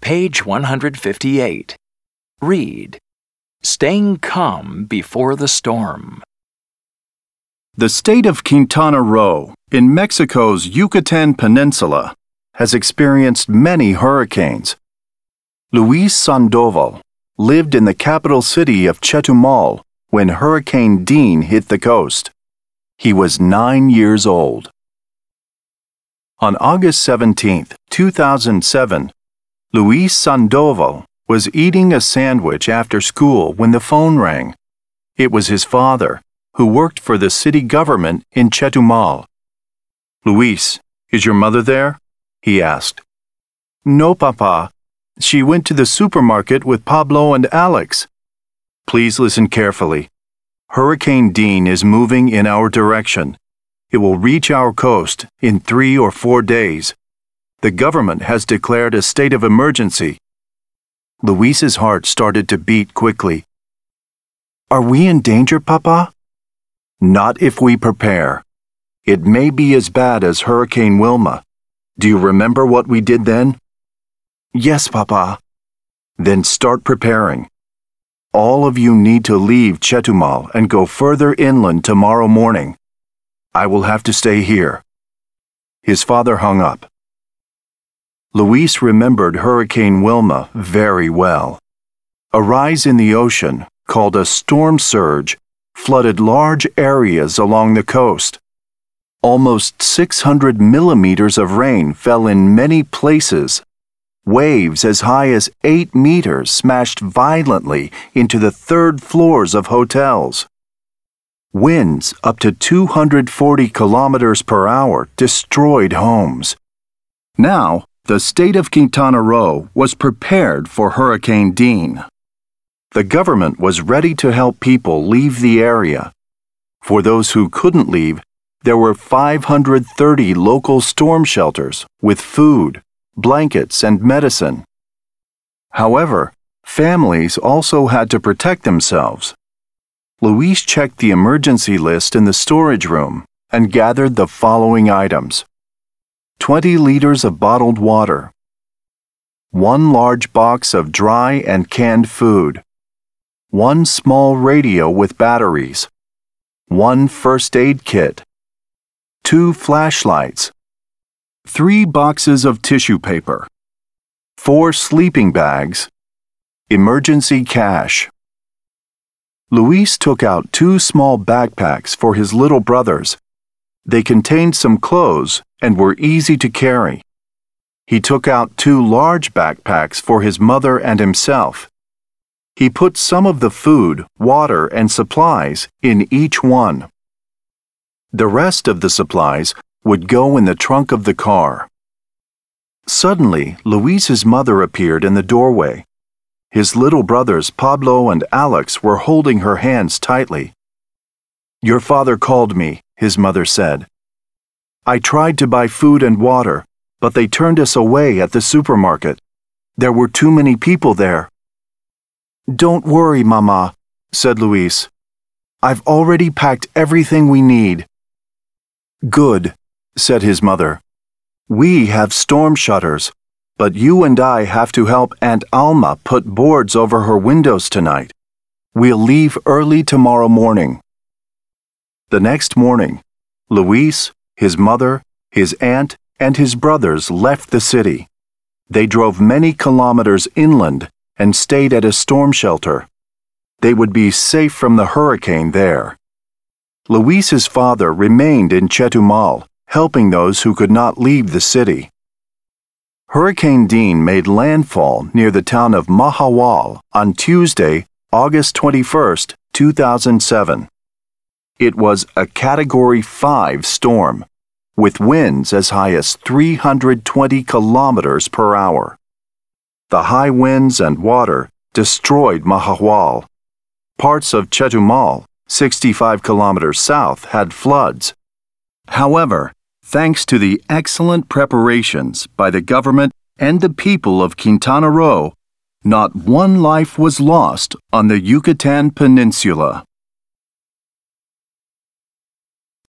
Page 158. Read. Staying calm before the storm. The state of Quintana Roo, in Mexico's Yucatan Peninsula, has experienced many hurricanes. Luis Sandoval lived in the capital city of Chetumal when Hurricane Dean hit the coast. He was 9 years old. On August 17, 2007, Luis Sandoval was eating a sandwich after school when the phone rang. It was his father, who worked for the city government in Chetumal. "Luis, is your mother there?" he asked. "No, Papa. She went to the supermarket with Pablo and Alex." "Please listen carefully. Hurricane Dean is moving in our direction. It will reach our coast in 3 or 4 days. The government has declared a state of emergency." Luis's heart started to beat quickly. "Are we in danger, Papa?" "Not if we prepare. It may be as bad as Hurricane Wilma. Do you remember what we did then?" "Yes, Papa." "Then start preparing. All of you need to leave Chetumal and go further inland tomorrow morning. I will have to stay here." His father hung up. Luis remembered Hurricane Wilma very well. A rise in the ocean, called a storm surge, flooded large areas along the coast. Almost 600 millimeters of rain fell in many places. Waves as high as 8 meters smashed violently into the third floors of hotels. Winds up to 240 kilometers per hour destroyed homes. Now, the state of Quintana Roo was prepared for Hurricane Dean. The government was ready to help people leave the area. For those who couldn't leave, there were 530 local storm shelters with food, blankets, and medicine. However, families also had to protect themselves. Luis checked the emergency list in the storage room and gathered the following items: 20 liters of bottled water, 1 large box of dry and canned food, 1 small radio with batteries, 1 first aid kit, 2 flashlights, 3 boxes of tissue paper, 4 sleeping bags, emergency cash. Luis took out 2 small backpacks for his little brothers. They contained some clothes and were easy to carry. He took out 2 large backpacks for his mother and himself. He put some of the food, water, and supplies in each one. The rest of the supplies would go in the trunk of the car. Suddenly, Luis's mother appeared in the doorway. His little brothers Pablo and Alex were holding her hands tightly. "Your father called me," his mother said. "I tried to buy food and water, but they turned us away at the supermarket. There were too many people there." "Don't worry, Mama," said Luis. "I've already packed everything we need." "Good," said his mother. "We have storm shutters, but you and I have to help Aunt Alma put boards over her windows tonight. We'll leave early tomorrow morning." The next morning, Luis, his mother, his aunt, and his brothers left the city. They drove many kilometers inland and stayed at a storm shelter. They would be safe from the hurricane there. Luis's father remained in Chetumal, helping those who could not leave the city. Hurricane Dean made landfall near the town of Mahahual on Tuesday, August 21, 2007. It was a Category 5 storm, with winds as high as 320 kilometers per hour. The high winds and water destroyed Mahahual. Parts of Chetumal, 65 kilometers south, had floods. However, thanks to the excellent preparations by the government and the people of Quintana Roo, not one life was lost on the Yucatan Peninsula.